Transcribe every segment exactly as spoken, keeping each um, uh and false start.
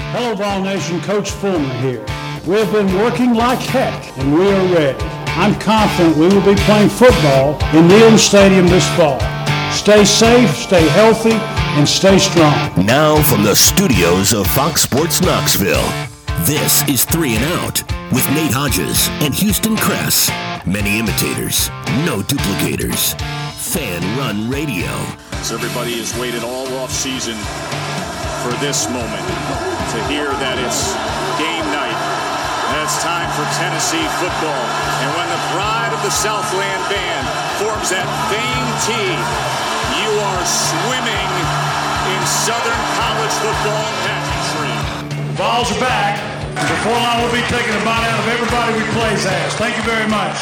Hello, Vol Nation. Coach Fulmer here. We have been working like heck, and we are ready. I'm confident we will be playing football in Neyland Stadium this fall. Stay safe, stay healthy, and stay strong. Now from the studios of Fox Sports Knoxville, this is Three and Out with Nate Hodges and Houston Kress. Many imitators, no duplicators. Fan Run Radio. So everybody has waited all off season for this moment to hear that it's game night and it's time for Tennessee football. And when the Pride of the Southland Band forms that famed team, you are swimming in Southern college football pageantry. The Vols are back. Before long, we'll be taking a bite out of everybody we plays as. Thank you very much.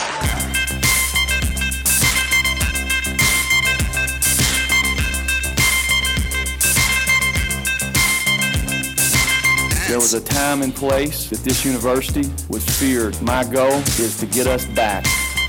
There was a time and place that this university was feared. My goal is to get us back.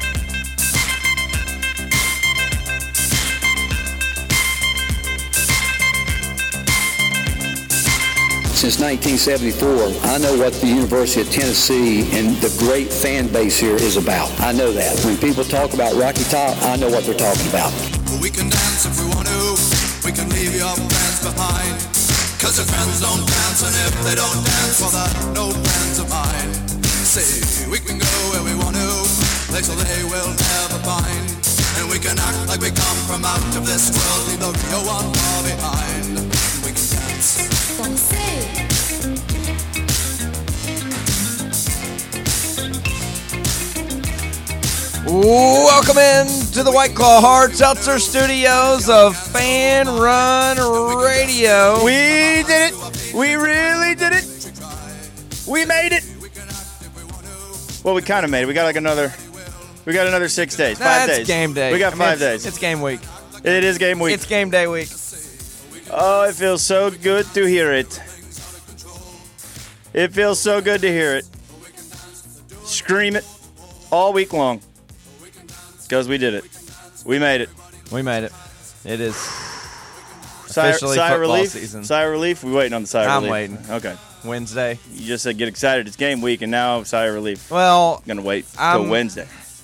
Since nineteen seventy-four, I know what the University of Tennessee and the great fan base here is about. I know that. When people talk about Rocky Top, I know what they're talking about. We can dance if we want to. We can leave your friends behind. Cause your friends don't dance, and if they don't dance, well, they're no friends of mine. Say, we can go where we want to, places they will never find. And we can act like we come from out of this world, leave the real one far behind. We can dance. Welcome in to the White Claw Hard Seltzer Studios of Fan Run Radio. We did it. We really did it. We made it. Well, we kind of made it. We got like another. We got another six days. Five nah, it's days. Game day. We got I mean, five it's, days. It's game week. It is game week. It's game day week. Oh, it feels so good to hear it. It feels so good to hear it. Scream it all week long. Because we did it. We made it. We made it. It is sigh, officially sigh football relief? season. Sigh of relief? We're waiting on the sigh of I'm relief. waiting. Okay. Wednesday. You just said get excited. It's game week, and now sigh of relief. Well, I'm going to wait I'm, till Wednesday.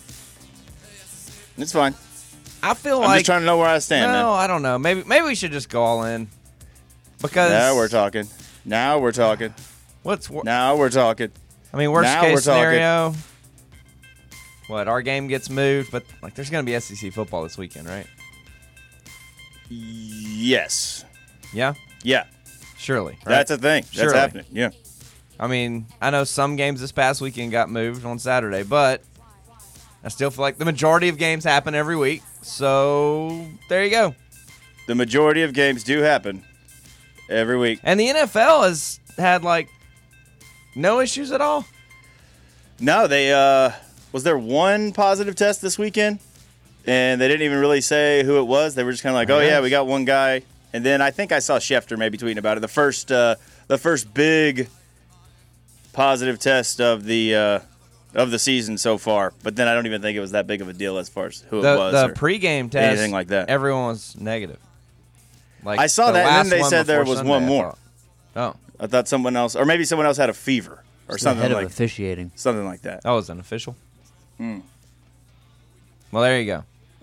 It's fine. I feel I'm like... I'm just trying to know where I stand, no, man. I don't know. Maybe maybe we should just go all in. Because... Now we're talking. Now we're talking. What's... Wor- now we're talking. I mean, worst now case we're scenario... What, our game gets moved, but like there's going to be S E C football this weekend, right? Yes. Yeah? Yeah. Surely. Right? That's a thing. That's Surely. happening. Yeah. I mean, I know some games this past weekend got moved on Saturday, but I still feel like the majority of games happen every week. So there you go. The majority of games do happen every week. And the N F L has had like no issues at all. No, they uh was there one positive test this weekend? And they didn't even really say who it was. They were just kind of like, "Oh yeah, we got one guy." And then I think I saw Schefter maybe tweeting about it. The first uh, the first big positive test of the uh, of the season so far. But then I don't even think it was that big of a deal as far as who the, it was. The or pregame test, anything like that. Everyone was negative. Like I saw the that, and then last they one said there before was Sunday, one I more. thought. Oh, I thought someone else, or maybe someone else had a fever or It's something the head like of officiating. something like that. that was unofficial. Mm. Well, there you go.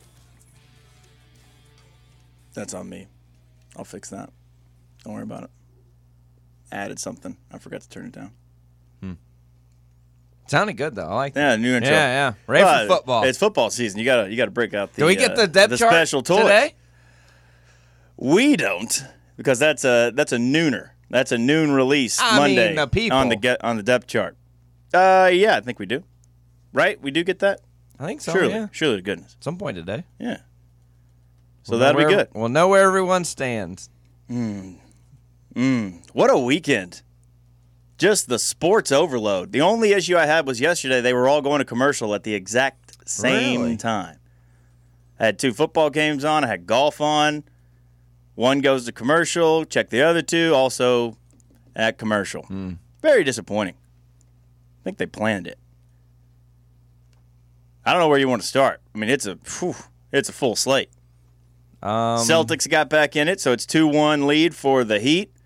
That's on me. I'll fix that. Don't worry about it. Added something. I forgot to turn it down. Hmm. Sounded good though. I like that. Yeah, new intro. Yeah, yeah. Ready But for football. It's football season. You gotta you gotta break out the Do we get uh, the depth the chart special toys. today? We don't, because that's a that's a nooner. That's a noon release I Monday mean, the people. on the get on the depth chart. Uh, yeah, I think we do. Right? We do get that. I think so. Surely, Yeah. surely to goodness. Some point today. Yeah. So We'll that'll know be where- good. We'll know where everyone stands. Mm. Mm. What a weekend. Just the sports overload. The only issue I had was yesterday they were all going to commercial at the exact same Really? time. I had two football games on. I had golf on. One goes to commercial. Check the other two also at commercial. Mm. Very disappointing. I think they planned it. I don't know where you want to start. I mean, it's a whew, it's a full slate. Um, Celtics got back in it, so it's two one lead for the Heat.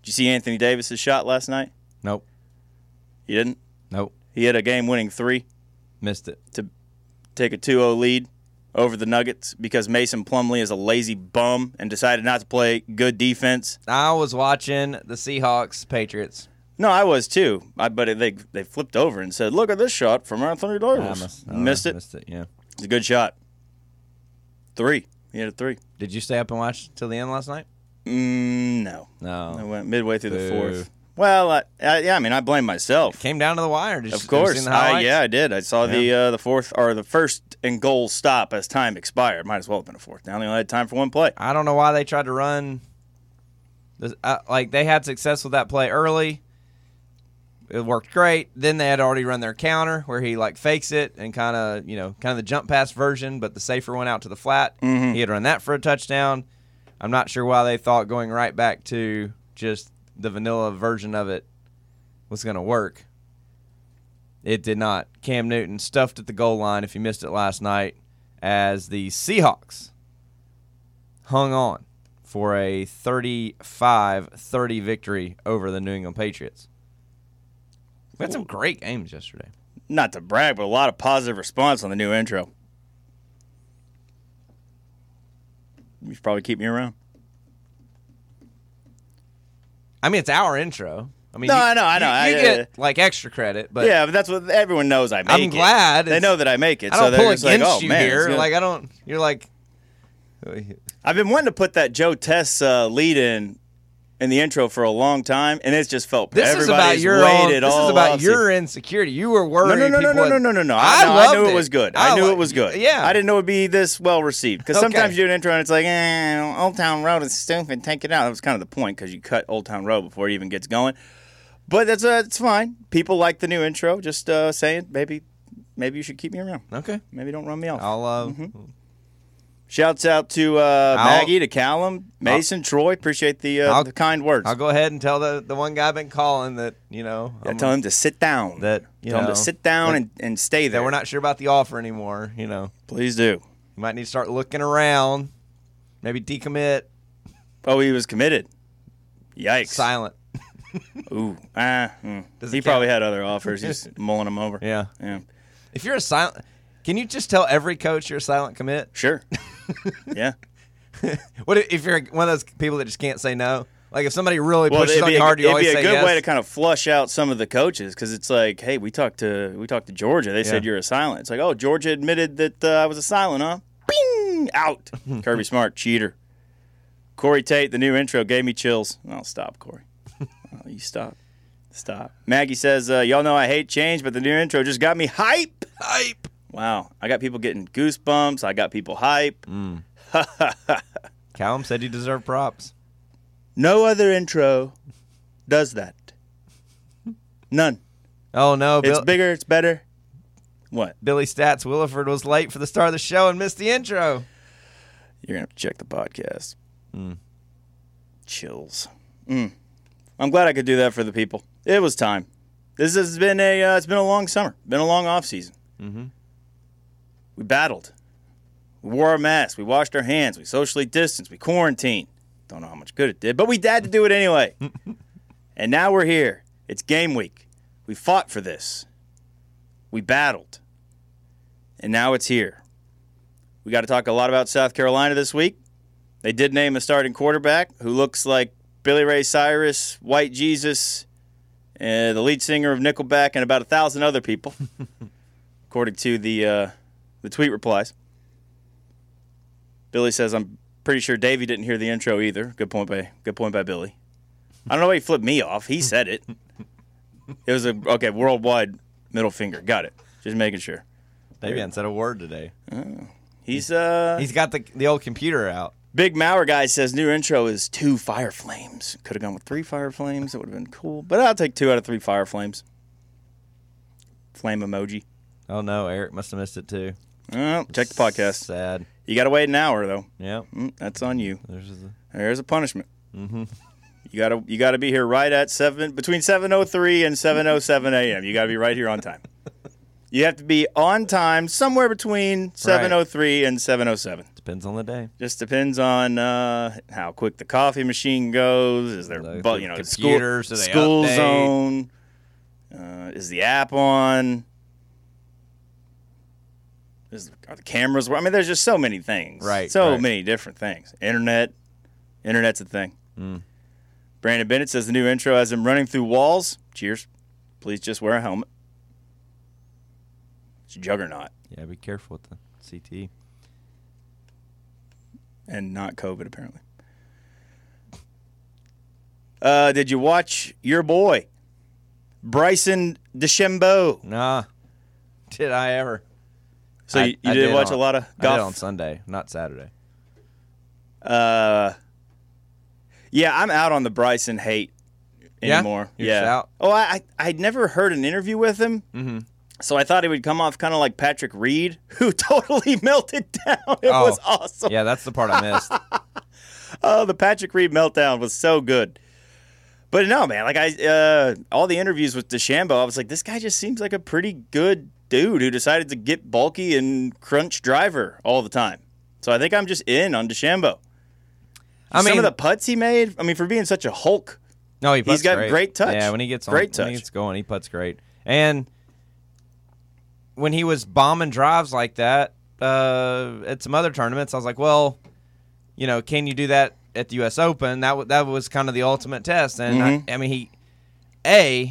Did you see Anthony Davis's shot last night? Nope. You didn't? Nope. He had a game-winning three. Missed it. To take a two oh lead over the Nuggets because Mason Plumlee is a lazy bum and decided not to play good defense. I was watching the Seahawks Patriots. No, I was too. I, but they they flipped over and said, "Look at this shot from Anthony Davis." I must, missed I it. Missed it. Yeah. It's a good shot. Three. He had a three. Did you stay up and watch till the end last night? Mm, no. No. I went midway through Boo. the fourth. Well, I, I, yeah, I mean, I blame myself. It came down to the wire. Did Of you, course. Have you seen the I, highlights? yeah, I did. I saw Yeah. the uh, the fourth or the first and goal stop as time expired. Might as well have been a fourth down. They only had time for one play. I don't know why they tried to run. This, uh, like they had success with that play early. It worked great. Then they had already run their counter where he like fakes it and kind of you know kind of the jump pass version, but the safer one out to the flat. Mm-hmm. He had run that for a touchdown. I'm not sure why they thought going right back to just the vanilla version of it was going to work. It did not. Cam Newton stuffed at the goal line, if you missed it last night, as the Seahawks hung on for a thirty-five thirty victory over the New England Patriots. We had some great games yesterday. Not to brag, but a lot of positive response on the new intro. You should probably keep me around. I mean, it's our intro. I mean, No, you, I know, I know. You, you I- get like extra credit, but yeah, but that's what everyone knows. I make I'm it. glad They it's- know that I make it. I so don't they're pull just against like, oh, you man, it's here. good. Like I don't. You're like. I've been wanting to put that Joe Tess uh, lead in in the intro for a long time, and it's just felt This is about everybody's your own, waited This all is about off your insecurity. You were worried. No, no, no, no, people no, would- no, no, no, no. I, I, no, loved I knew it. it was good. I, knew lo- it was good. Yeah, I didn't know it would be this well received. Because Okay. sometimes you do an intro and it's like, eh, Old Town Road is stupid. Take it out. That was kind of the point because you cut Old Town Road before it even gets going. But that's uh, it's fine. People like the new intro. Just uh, saying, maybe, maybe you should keep me around. Okay. Maybe don't run me off. I'll. Uh, Mm-hmm. Shouts out to uh, I'll- Maggie, to Callum, Mason, Troy. Appreciate the uh, I'll- the kind words. I'll go ahead and tell the, the one guy I've been calling that you know. Yeah, I'm- tell him to sit down. that you tell know him to sit down that- and, and stay there. that we're not sure about the offer anymore. You know, Please do. you might need to start looking around. Maybe decommit. Oh, he was committed. Yikes. Silent. Ooh. Ah. mm. Does He it probably count? had other offers. He's mulling them over. Yeah. Yeah. If you're a silent, can you just tell every coach you're a silent commit? Sure. Yeah. What if you're one of those people that just can't say no? Like if somebody really Well, pushes it'd on be, you a, hard, you it'd always be a say good yes. way to kind of flush out some of the coaches because it's like, hey, we talked to we talked to Georgia. They said Yeah. you're a silent. It's like, oh, Georgia admitted that uh, I was a silent, huh? Bing! Out. Kirby Smart, cheater. Corey Tate, the new intro gave me chills. Oh, stop, Corey. Oh, you stop. Stop. Maggie says, uh, y'all know I hate change, but the new intro just got me hype. Hype. Wow. I got people getting goosebumps. I got people hype. Mm. Callum said you deserve props. No other intro does that. None. Oh no, It's Bill, bigger. It's better. What? Billy Stats Williford was late for the start of the show and missed the intro. You're going to have to check the podcast. Mm. Chills. Mm. I'm glad I could do that for the people. It was time. This has been a uh, it's been a long summer. Been a long off season. Mm-hmm. We battled. We wore our masks. We washed our hands. We socially distanced. We quarantined. Don't know how much good it did, but we had to do it anyway. And now we're here. It's game week. We fought for this. We battled. And now it's here. We got to talk a lot about South Carolina this week. They did name a starting quarterback who looks like Billy Ray Cyrus, White Jesus, uh, the lead singer of Nickelback, and about a thousand other people, according to the uh, the tweet replies. Billy says, "I'm pretty sure Davey didn't hear the intro either." Good point by good point by Billy. I don't know why he flipped me off. He said it. It was a okay worldwide middle finger. Got it. Just making sure. Davey hasn't said a word today. Oh. He's uh He's got the the old computer out. Big Maurer guy says new intro is two fire flames. Could have gone with three fire flames. It would have been cool. But I'll take two out of three fire flames. Flame emoji. Oh no, Eric must have missed it too. Oh, check the podcast. Sad. You got to wait an hour though. Yeah. Mm, that's on you. There's the. There's a punishment. Mm-hmm. You gotta you gotta be here right at seven between seven oh three and seven oh seven a.m. You gotta be right here on time. You have to be on time somewhere between seven oh three and seven oh seven. Depends on the day. Just depends on uh, how quick the coffee machine goes. Is there, The- bu- the you know, computers, school, do they school update? zone? Uh, is the app on? Is, are the cameras? I mean, there's just so many things. Right, So right. many different things. Internet. Internet's a thing. Mm. Brandon Bennett says the new intro has him running through walls. Cheers. Please just wear a helmet. It's a juggernaut. Yeah, be careful with the C T. And not COVID, apparently. Uh, did you watch your boy, Bryson DeChambeau? Nah. Did I ever? So I- you, you I did, watch on- a lot of I did golf? on Sunday, not Saturday. Uh, yeah, I'm out on the Bryson hate Yeah? anymore. You're yeah. just out? Oh, I I- I'd never heard an interview with him, Mm-hmm. so I thought he would come off kind of like Patrick Reed, who totally melted down. It Oh, was awesome. Yeah, that's the part I missed. Oh, the Patrick Reed meltdown was so good. But no, man, like I, uh, all the interviews with DeChambeau, I was like, this guy just seems like a pretty good dude who decided to get bulky and crunch driver all the time. So I think I'm just in on DeChambeau. I Some mean, of the putts he made, I mean, for being such a Hulk, no, he he's putts got great. great touch. Yeah, when he gets on, Great when touch. he gets going, he putts great. And when he was bombing drives like that uh, at some other tournaments, I was like, well, you know, can you do that at the U S Open? That w- that was kind of the ultimate test. And Mhm. I, I mean, he a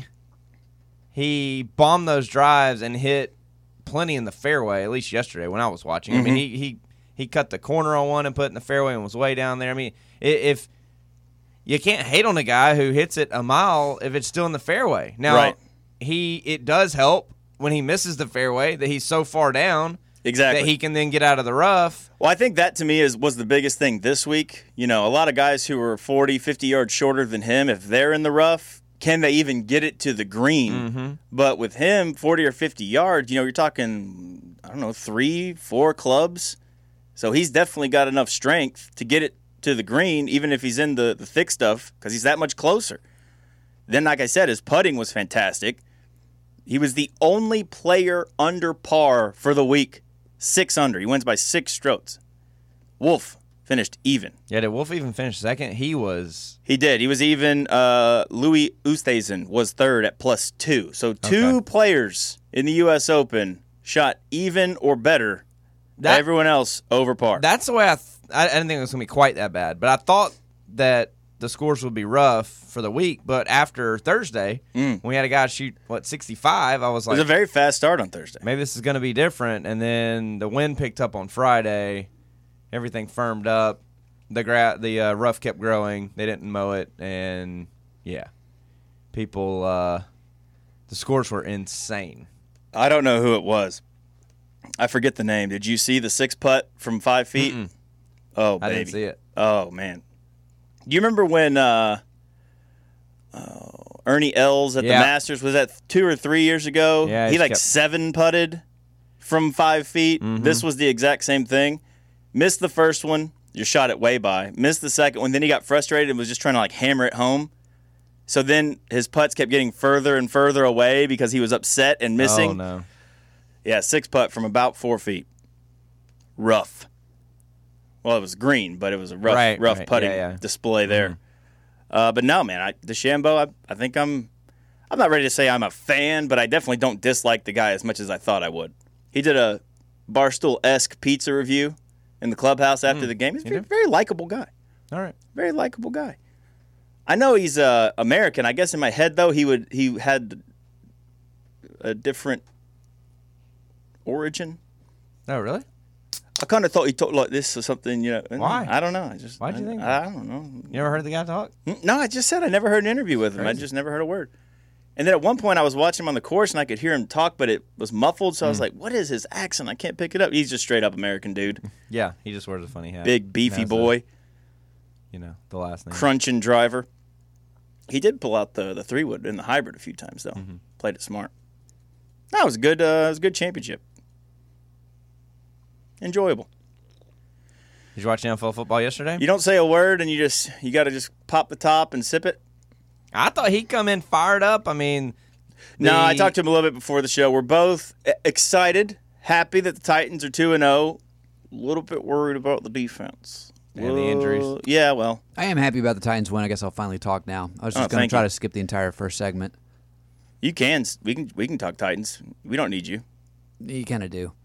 he bombed those drives and hit plenty in the fairway. At least yesterday when I was watching. I mean, Mhm. he he he cut the corner on one and put it in the fairway and was way down there. I mean, i- if you can't hate on a guy who hits it a mile if it's still in the fairway. Now, Right. he it does help when he misses the fairway that he's so far down Exactly. that he can then get out of the rough. Well, I think that to me is was the biggest thing this week. You know, a lot of guys who are forty, fifty yards shorter than him, if they're in the rough, can they even get it to the green? Mm-hmm. But with him, forty or fifty yards, you know, you're talking, I don't know, three, four clubs. So he's definitely got enough strength to get it to the green, even if he's in the, the thick stuff, because he's that much closer. Then, like I said, his putting was fantastic. He was the only player under par for the week. Six under. He wins by six strokes. Wolf finished even. Yeah, did Wolf even finish second? He was. He did. He was even. Uh, Louis Oosthuizen was third at plus two. So two Okay. players in the U S Open shot even or better. That- Everyone else over par. That's the way I. Th- I, I didn't think it was gonna be quite that bad, but I thought that the scores would be rough for the week. But after Thursday, Mm. when we had a guy shoot what sixty-five, I was it like, was a very fast start on Thursday. maybe this is going to be different. And then the wind picked up on Friday. Everything firmed up. The gra- the uh, rough kept growing. They didn't mow it. And, yeah, people, uh, the scores were insane. I don't know who it was. I forget the name. Did you see the six putt from five feet? Mm-mm. Oh, I baby. didn't see it. Oh, man. Do you remember when uh, oh, Ernie Els at Yeah. the Masters, was that two or three years ago? Yeah, he he like kept- seven putted from five feet. Mhm. This was the exact same thing. Missed the first one. You shot it way by. Missed the second one. Then he got frustrated and was just trying to like hammer it home. So then his putts kept getting further and further away because he was upset and missing. Oh, no. Yeah, six putt from about four feet. Rough. Well, it was green, but it was a rough, Right, rough right. putting Yeah, yeah. display there. Uh, but no, man, I, DeChambeau, I, I think I'm. I'm not ready to say I'm a fan, but I definitely don't dislike the guy as much as I thought I would. He did a Barstool-esque pizza review in the clubhouse after Mm, the game. He's a he very, did? very likable guy. All right. Very likable guy. I know he's uh, American. I guess in my head though, he would he had a different origin. Oh, really? I kind of thought he talked like this or something, you know. Why? I don't know. I just. Why'd you I, think I, that? I don't know. You ever heard the guy talk? No, I just said I never heard an interview with him. I Crazy. just never heard a word. And then at one point I was watching him on the course and I could hear him talk, but it was muffled. So I was like, "What is his accent? I can't pick it up." He's just straight up American dude, Yeah, he just wears a funny hat. big beefy Has the- boy, you know, the last name. crunching driver. He did pull out the the three wood in the hybrid a few times though. Mhm. Played it smart. That was a good. Uh, it was a good championship. Enjoyable. Did you watch N F L football yesterday? You don't say a word and you just you got to just pop the top and sip it. I thought he'd come in fired up. I mean, No, I the- talked to him a little bit before the show. We're both e- excited, happy that the Titans are two and oh. little bit worried about the defense. And the injuries. Yeah, well. I am happy about the Titans win. I guess I'll finally talk now. I was just Oh, going to thank try you. to skip the entire first segment. You can. We can We can talk Titans. We don't need you. You kind of do.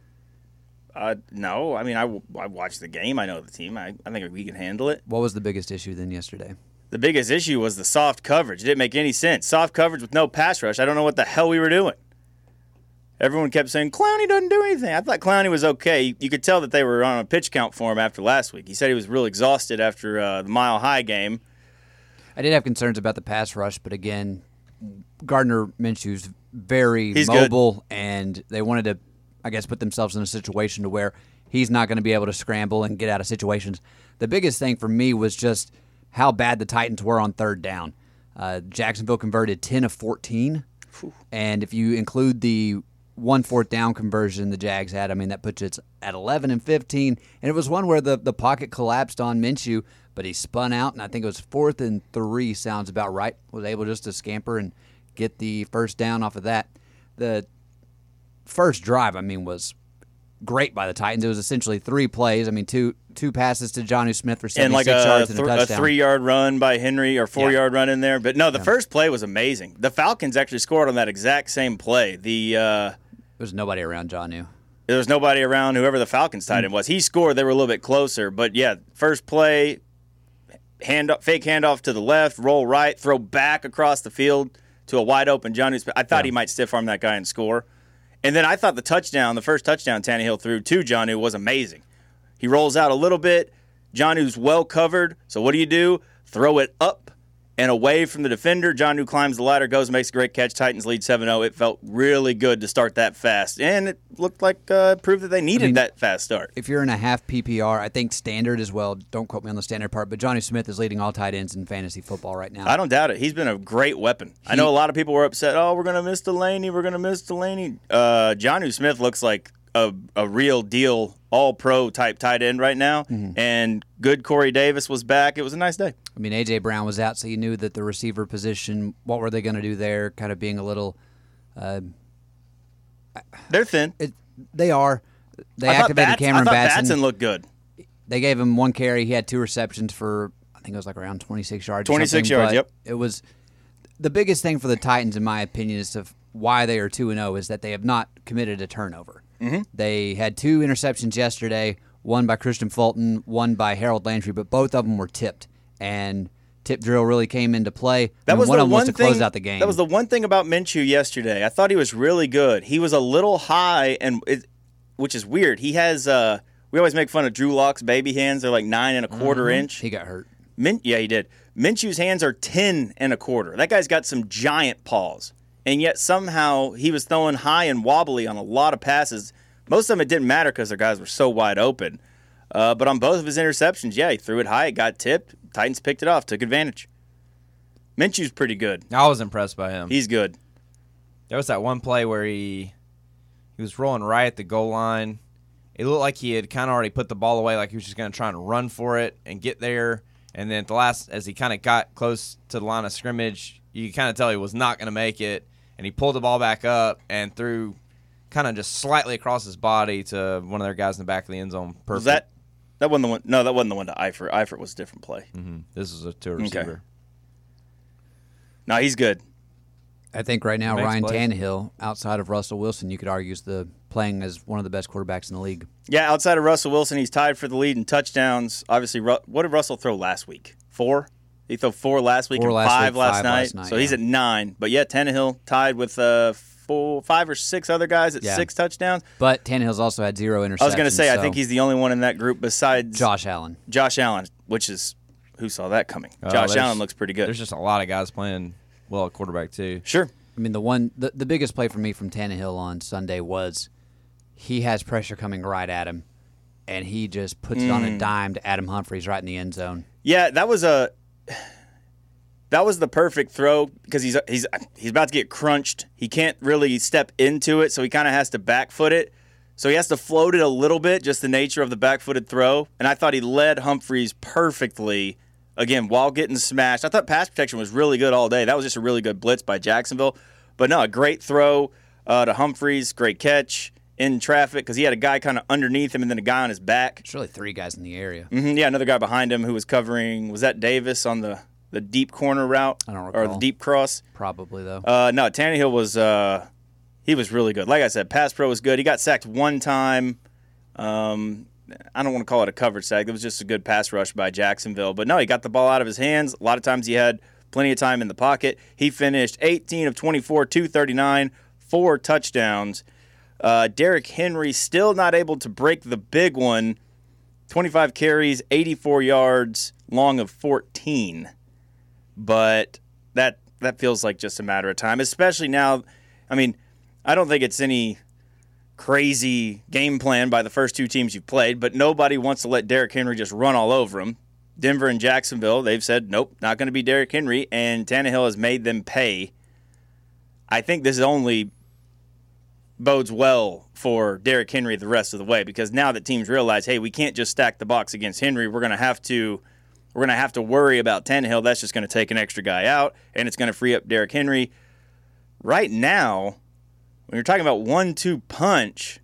Uh, no, I mean, I, I watched the game. I know the team. I, I think we can handle it. What was the biggest issue then yesterday? The biggest issue was the soft coverage. It didn't make any sense. Soft coverage with no pass rush. I don't know what the hell we were doing. Everyone kept saying, Clowney doesn't do anything. I thought Clowney was okay. You could tell that they were on a pitch count for him after last week. He said he was real exhausted after uh, the Mile High game. I did have concerns about the pass rush, but again, Gardner Minshew's very He's mobile, good. And they wanted to, I guess, put themselves in a situation to where he's not going to be able to scramble and get out of situations. The biggest thing for me was just how bad the Titans were on third down. Uh, Jacksonville converted ten of fourteen, Whew. And if you include the one fourth down conversion the Jags had, I mean, that puts it at eleven and fifteen. And it was one where the, the pocket collapsed on Minshew, but he spun out, and I think it was fourth and three, sounds about right. Was able just to scamper and get the first down off of that. The first drive, I mean, was great by the Titans. It was essentially three plays. I mean, two two passes to Jonnu Smith for seventy-six and like a, yards and a th- touchdown. a three-yard run by Henry or four-yard yeah. run in there. But, no, the yeah. first play was amazing. The Falcons actually scored on that exact same play. The uh, There was nobody around Jonnu. There was nobody around whoever the Falcons tight end was. He scored. They were a little bit closer. But, yeah, first play, hand fake handoff to the left, roll right, throw back across the field to a wide-open Jonnu Smith. I thought yeah. he might stiff-arm that guy and score. And then I thought the touchdown, the first touchdown Tannehill threw to Jonnu was amazing. He rolls out a little bit. Jonnu's well covered. So what do you do? Throw it up and away from the defender. Jonnu climbs the ladder, goes and makes a great catch. Titans lead seven oh. It felt really good to start that fast. And it looked like uh, it proved that they needed I mean, that fast start. If you're in a half P P R, I think standard as well. Don't quote me on the standard part, but Jonnu Smith is leading all tight ends in fantasy football right now. I don't doubt it. He's been a great weapon. He, I know a lot of people were upset. Oh, we're going to miss Delaney. We're going to miss Delaney. Uh, Jonnu Smith looks like a, a real deal, all-pro type tight end right now. Mm-hmm. And good Corey Davis was back. It was a nice day. I mean, A J. Brown was out, so you knew that the receiver position, what were they going to do there, kind of being a little uh, – They're thin. It, they are. They I activated Bats, Cameron I thought Batson. Batson looked good. They gave him one carry. He had two receptions for, I think it was like around twenty-six yards. twenty-six yards, yep. It was the biggest thing for the Titans, in my opinion, is of why they are two and oh is that they have not committed a turnover. Mm-hmm. They had two interceptions yesterday, one by Christian Fulton, one by Harold Landry, but both of them were tipped. And tip drill really came into play. That was one the of them one was to thing, close out the game. That was the one thing about Minshew yesterday. I thought he was really good. He was a little high, and it, which is weird. He has. Uh, we always make fun of Drew Lock's baby hands. They're like nine and a quarter mm-hmm. inch. He got hurt. Min, yeah, he did. Minshew's hands are ten and a quarter. That guy's got some giant paws, and yet somehow he was throwing high and wobbly on a lot of passes. Most of them it didn't matter because their guys were so wide open. Uh, but on both of his interceptions, yeah, he threw it high, it got tipped. Titans picked it off, took advantage. Minshew's pretty good. I was impressed by him. He's good. There was that one play where he he was rolling right at the goal line. It looked like he had kind of already put the ball away, like he was just going to try and run for it and get there. And then at the last, as he kind of got close to the line of scrimmage, you could kind of tell he was not going to make it. And he pulled the ball back up and threw kind of just slightly across his body to one of their guys in the back of the end zone. Perfect. Was that that wasn't the one? No, that wasn't the one to Eifert. Eifert was a different play. Mm-hmm. This was a two receiver. Okay. No, he's good. I think right now Ryan plays. Tannehill, outside of Russell Wilson, you could argue is the playing as one of the best quarterbacks in the league. Yeah, outside of Russell Wilson, he's tied for the lead in touchdowns. Obviously, what did Russell throw last week? Four? He threw four last week four and last five, week, last, five night. last night. So yeah. he's at nine. But yeah, Tannehill tied with uh, four, five or six other guys at yeah. six touchdowns. But Tannehill's also had zero interceptions. I was going to say, so I think he's the only one in that group besides Josh Allen. Josh Allen, which is who saw that coming. Oh, Josh Allen looks pretty good. There's just a lot of guys playing well at quarterback too. Sure. I mean, the one, the, the biggest play for me from Tannehill on Sunday was he has pressure coming right at him, and he just puts mm. it on a dime to Adam Humphries right in the end zone. Yeah, that was a that was the perfect throw because he's he's he's about to get crunched. He can't really step into it, so he kind of has to back foot it. So he has to float it a little bit, just the nature of the back-footed throw. And I thought he led Humphries perfectly. Again, while getting smashed. I thought pass protection was really good all day. That was just a really good blitz by Jacksonville. But no, a great throw uh, to Humphries, great catch, in traffic because he had a guy kind of underneath him and then a guy on his back. It's really three guys in the area. Mm-hmm, yeah, another guy behind him who was covering, was that Davis on the, the deep corner route? I don't recall. Or the deep cross? Probably, though. Uh, no, Tannehill was uh, he was really good. Like I said, pass pro was good. He got sacked one time. Um, I don't want to call it a coverage sack. It was just a good pass rush by Jacksonville. But no, he got the ball out of his hands. A lot of times he had plenty of time in the pocket. He finished eighteen of twenty-four, two thirty-nine, four touchdowns. Uh, Derrick Henry still not able to break the big one. twenty-five carries, eighty-four yards, long of fourteen. But that that feels like just a matter of time, especially now. I mean, I don't think it's any crazy game plan by the first two teams you've played, but nobody wants to let Derrick Henry just run all over him. Denver and Jacksonville, they've said, nope, not going to be Derrick Henry, and Tannehill has made them pay. I think this only bodes well for Derrick Henry the rest of the way, because now that teams realize, hey, we can't just stack the box against Henry. We're going to have to we're going to have to worry about Tannehill. That's just going to take an extra guy out, and it's going to free up Derrick Henry. Right now, when you're talking about one two punch,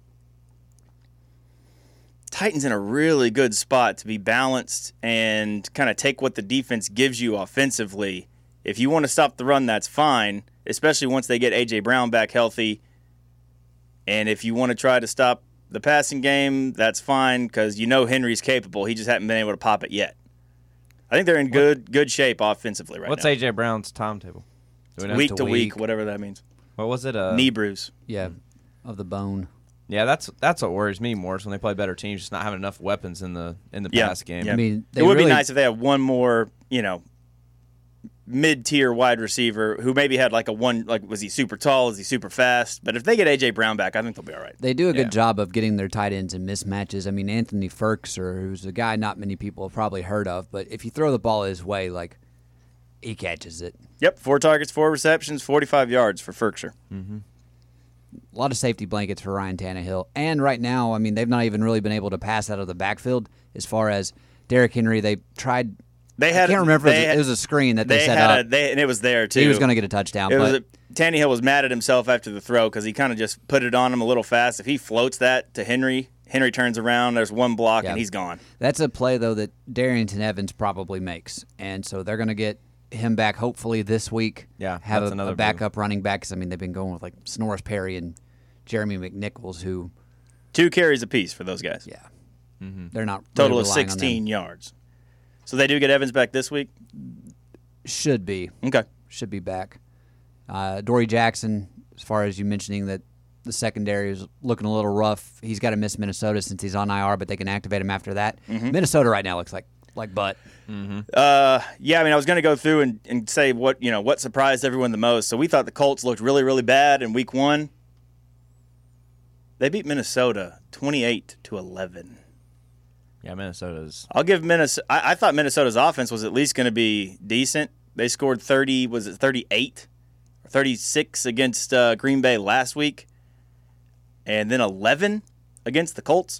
Titans in a really good spot to be balanced and kind of take what the defense gives you offensively. If you want to stop the run, that's fine, especially once they get A J. Brown back healthy. And if you want to try to stop the passing game, that's fine because you know Henry's capable. He just hasn't been able to pop it yet. I think they're in good good shape offensively right What's now. What's A J. Brown's timetable? We week to week, week, whatever that means. What was it? Uh, Knee bruise. Yeah, of the bone. Yeah, that's that's what worries me more is when they play better teams, just not having enough weapons in the in the yeah. pass game. Yeah. I mean, it would really, be nice if they had one more, you know, mid-tier wide receiver who maybe had like a one, like was he super tall, is he super fast? But if they get A J. Brown back, I think they'll be all right. They do a good yeah. job of getting their tight ends in mismatches. I mean, Anthony Ferkser, who's a guy not many people have probably heard of, but if you throw the ball his way, like, he catches it. Yep, four targets, four receptions, forty-five yards for Ferkser. Mm-hmm. A lot of safety blankets for Ryan Tannehill. And right now, I mean, they've not even really been able to pass out of the backfield as far as Derrick Henry. They tried They had, I can't remember. They it, was, had, it was a screen that they, they set had up. A, they, and it was there, too. He was going to get a touchdown. It but was a, Tannehill was mad at himself after the throw because he kind of just put it on him a little fast. If he floats that to Henry, Henry turns around, there's one block, yeah. and he's gone. That's a play, though, that Darrington Evans probably makes. And so they're going to get him back hopefully this week. Yeah, have that's a, another a backup running back because, I mean, they've been going with, like, Snorris Perry and Jeremy McNichols, who – Two carries apiece for those guys. Yeah. Mm-hmm. They're not Total really of sixteen yards. So they do get Evans back this week? Should be. Okay. Should be back. Uh, Dory Jackson, as far as you mentioning that the secondary is looking a little rough, he's got to miss Minnesota since he's on I R, but they can activate him after that. Mm-hmm. Minnesota right now looks like like butt. Mm-hmm. Uh, yeah, I mean, I was going to go through and, and say what you know what surprised everyone the most. So we thought the Colts looked really, really bad in week one. They beat Minnesota twenty-eight to eleven. Yeah, Minnesota's. I'll give Minnesota. I, I thought Minnesota's offense was at least going to be decent. They scored thirty. Was it thirty-eight or thirty-six against uh, Green Bay last week, and then eleven against the Colts.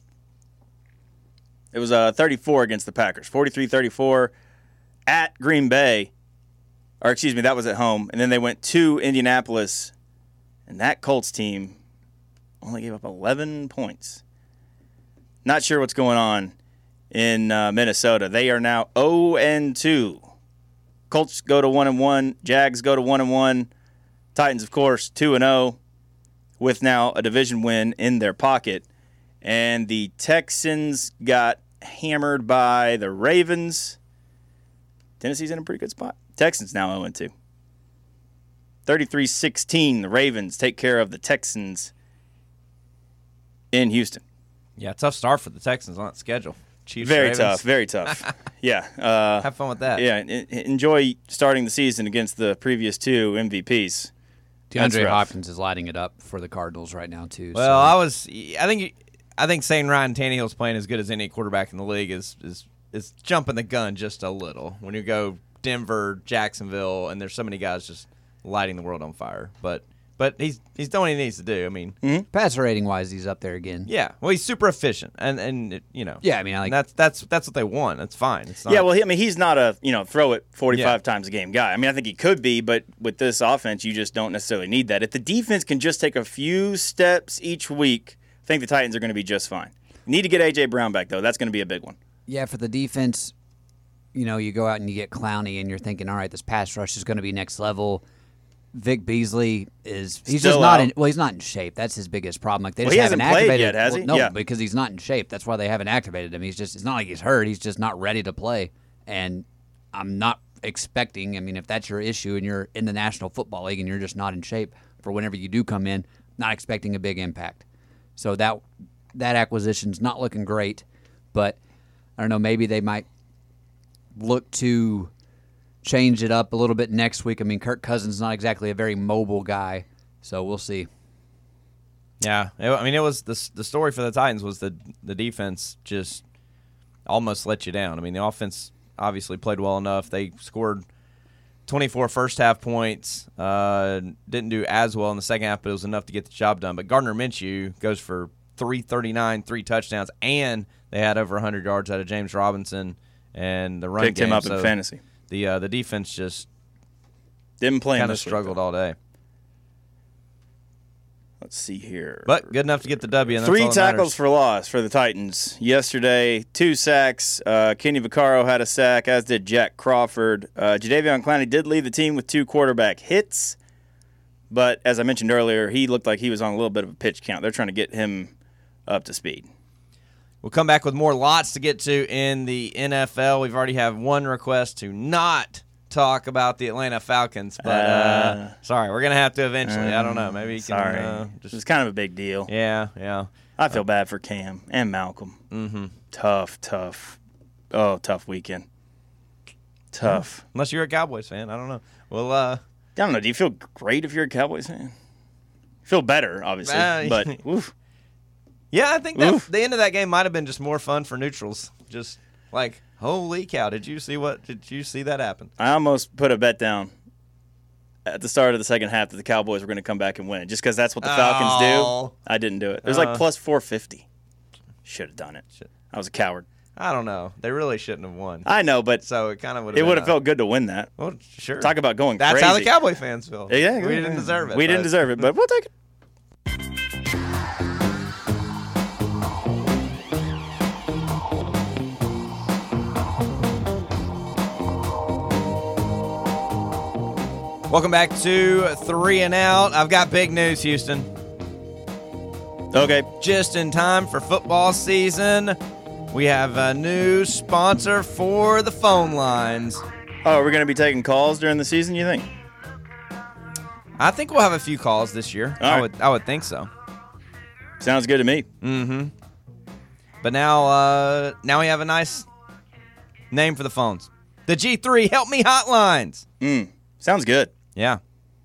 It was uh, thirty-four against the Packers. forty-three thirty-four at Green Bay, or excuse me, that was at home, and then they went to Indianapolis, and that Colts team only gave up eleven points. Not sure what's going on in uh, Minnesota. They are now oh and two. Colts go to one and one. Jags go to one and one. Titans, of course, two and oh, with now a division win in their pocket. And the Texans got hammered by the Ravens. Tennessee's in a pretty good spot. Texans now oh and two. thirty-three sixteen, the Ravens take care of the Texans in Houston. Yeah, tough start for the Texans on that schedule. Chiefs, very Ravens. tough, very tough. yeah. Uh, Have fun with that. Yeah, enjoy starting the season against the previous two M V Ps. DeAndre Hopkins is lighting it up for the Cardinals right now too. Well, so. I was, I think, I think saying Ryan Tannehill's playing as good as any quarterback in the league is is is jumping the gun just a little. When you go Denver, Jacksonville, and there's so many guys just lighting the world on fire, but. But he's he's done what he needs to do. I mean, mm-hmm. passer rating wise, he's up there again. Yeah, well, he's super efficient, and and it, you know. Yeah, I mean, I like that's that's that's what they want. That's fine. It's not, yeah, well, he, I mean, he's not a you know throw it forty-five yeah. times a game guy. I mean, I think he could be, but with this offense, you just don't necessarily need that. If the defense can just take a few steps each week, think the Titans are going to be just fine. Need to get A J. Brown back, though. That's going to be a big one. Yeah, for the defense, you know, you go out and you get Clowney, and you're thinking, all right, this pass rush is going to be next level. Vic Beasley is he's Still just not out. in well, he's not in shape. That's his biggest problem. Like they Well, just he haven't hasn't played activated yet, has well, he? No, Yeah. because he's not in shape. That's why they haven't activated him. He's just it's not like he's hurt. He's just not ready to play. And I'm not expecting, I mean, if that's your issue and you're in the National Football League and you're just not in shape for whenever you do come in, not expecting a big impact. So that that acquisition's not looking great, but I don't know, maybe they might look to change it up a little bit next week. I mean, Kirk Cousins is not exactly a very mobile guy, so we'll see. Yeah, it, I mean, it was the the story for the Titans was the the defense just almost let you down. I mean, the offense obviously played well enough. They scored twenty-four first half points. Uh, didn't do as well in the second half, but it was enough to get the job done. But Gardner Minshew goes for three thirty-nine, three touchdowns, and they had over one hundred yards out of James Robinson and the run Picked game. him up So in fantasy. The uh, the defense just Didn't play him kind of this week, struggled though. all day. Let's see here. But good enough to get the W. And that's Three all that tackles matters. for loss for the Titans yesterday. Two sacks. Uh, Kenny Vaccaro had a sack, as did Jack Crawford. Uh, Jadeveon Clowney did lead the team with two quarterback hits. But as I mentioned earlier, he looked like he was on a little bit of a pitch count. They're trying to get him up to speed. We'll come back with more lots to get to in the N F L. We've already have one request to not talk about the Atlanta Falcons, but uh, Uh, sorry, we're gonna have to eventually. I don't know. Maybe you can. Sorry. Uh, just It's kind of a big deal. yeah, yeah. I feel bad for Cam and Malcolm. Mm-hmm. Tough, tough. Oh, tough weekend. Tough. Unless you're a Cowboys fan, I don't know. Well, uh, I don't know. Do you feel great if you're a Cowboys fan? Feel better, obviously, Uh, but oof. yeah, I think that Oof. the end of that game might have been just more fun for neutrals. Just like, holy cow! Did you see what? Did you see that happen? I almost put a bet down at the start of the second half that the Cowboys were going to come back and win, just because that's what the Falcons Oh. do. I didn't do it. It was Uh. like plus four fifty. Should have done it. I was a coward. I don't know. They really shouldn't have won. I know, but So it kind of would. it would have felt good to win that. Well, sure. Talk about going That's crazy. how the Cowboy fans feel. Yeah, we yeah, didn't yeah. deserve it. We but- didn't deserve it, but we'll take it. Welcome back to Three and Out. I've got big news, Houston. Okay. Just in time for football season, we have a new sponsor for the phone lines. Oh, we're going to be taking calls during the season, you think? I think we'll have a few calls this year. All I right. would, I would think so. Sounds good to me. Mm-hmm. But now, uh, now we have a nice name for the phones: the G three Help Me Hotlines. Mm, sounds good. Yeah.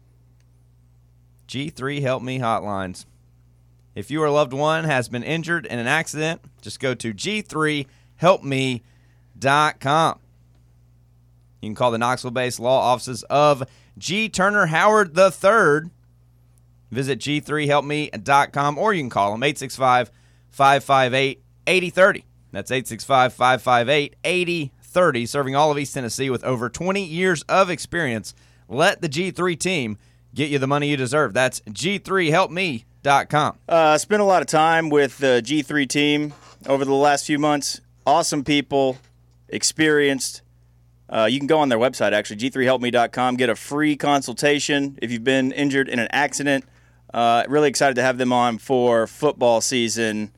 G three Help Me Hotlines. If your loved one has been injured in an accident, just go to G three help me dot com. You can call the Knoxville-based law offices of G. Turner Howard the third. Visit G three help me dot com, or you can call them eight six five, five five eight, eight zero three zero. That's eight six five, five five eight, eight zero three zero, serving all of East Tennessee with over twenty years of experience. Let the G three team get you the money you deserve. That's G three help me dot com. Uh, spent a lot of time with the G three team over the last few months. Awesome people, experienced. Uh, you can go on their website, actually, G three help me dot com. Get a free consultation if you've been injured in an accident. Uh, really excited to have them on for football season.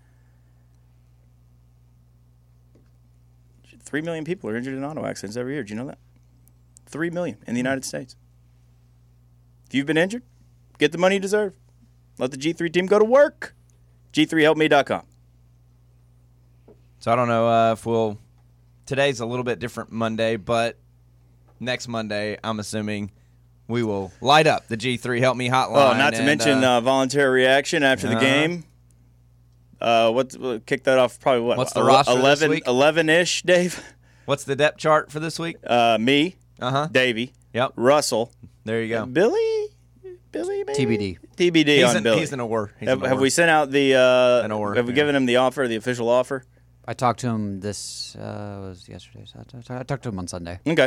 Three million people are injured in auto accidents every year. Do you know that? Three million in the United States. If you've been injured, get the money you deserve. Let the G three team go to work. G three help me dot com. So I don't know uh, if we'll – today's a little bit different Monday, but next Monday, I'm assuming we will light up the G three Help Me hotline. Oh, not to and, mention uh, uh, voluntary reaction after the uh-huh. game. Uh, what we'll kick that off? Probably what? What's the ele- roster this eleven, week? eleven-ish, Dave. what's the depth chart for this week? Uh, me, Uh-huh. Davey, Yep. Russell, There you go. Billy, Billy, maybe? T B D. T B D He's on an, Billy. he's an or. He's have, an have or. we sent out the? Uh, An or, have we yeah. given him the offer, the official offer? I talked to him this uh, was yesterday. So I talked- I talked to him on Sunday. Okay,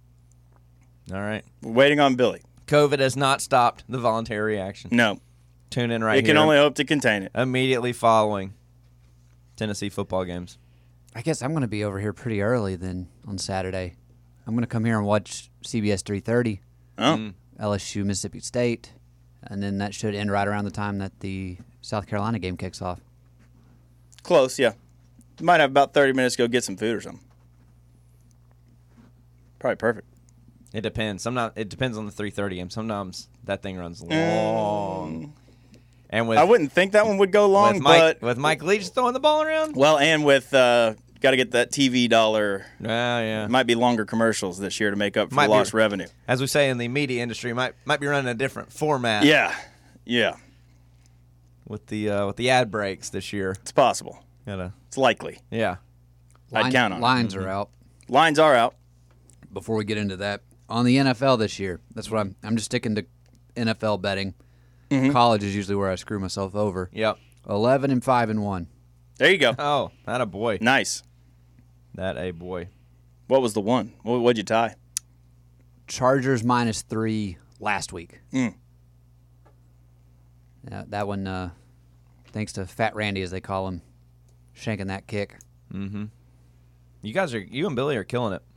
All right. we're waiting on Billy. COVID has not stopped the voluntary reaction. No, Tune in right It here. can only hope to contain it. Immediately following Tennessee football games. I guess I'm going to be over here pretty early then on Saturday. I'm going to come here and watch C B S three thirty. Oh. Mm. L S U, Mississippi State. And then that should end right around the time that the South Carolina game kicks off. Close, yeah. Might have about thirty minutes to go get some food or something. Probably perfect. It depends. Sometimes it depends on the three thirty game. Sometimes that thing runs long. Mm. And with I wouldn't think that one would go long, with Mike, but with Mike Leach throwing the ball around. Well, and with uh, got to get that T V dollar. Yeah, yeah. Might be longer commercials this year to make up for Might lost be, revenue. As we say in the media industry, might might be running a different format. Yeah, yeah. With the uh, with the ad breaks this year, it's possible. Gotta, it's likely. Yeah, Line, I'd count on lines it. are out. Lines are out. Before we get into that, on the N F L this year, that's what I'm. I'm just sticking to N F L betting. Mm-hmm. College is usually where I screw myself over. Yep. Eleven and five and one. There you go. Oh, that a boy. Nice. That a boy. What was the one? What, what'd you tie? Chargers minus three last week. Mm. Yeah, that one, uh, thanks to Fat Randy, as they call him, shanking that kick. Mm-hmm. You guys are, you and Billy are killing it.